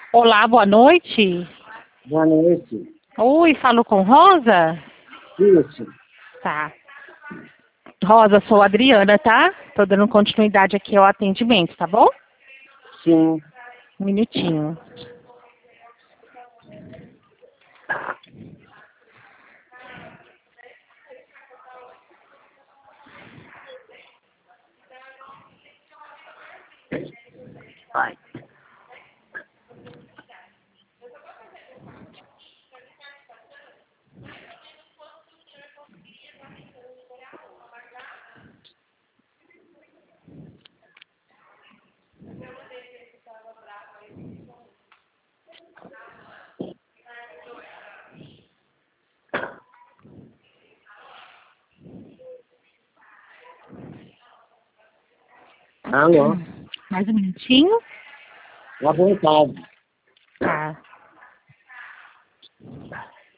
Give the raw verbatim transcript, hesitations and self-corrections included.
Olá, boa noite. Boa noite. Oi, falo com Rosa? Isso. Tá. Rosa, sou a Adriana, tá? Tô dando continuidade aqui ao atendimento, tá bom? Sim. Um minutinho. Vai. Alô? Mais um minutinho. À vontade. Tá.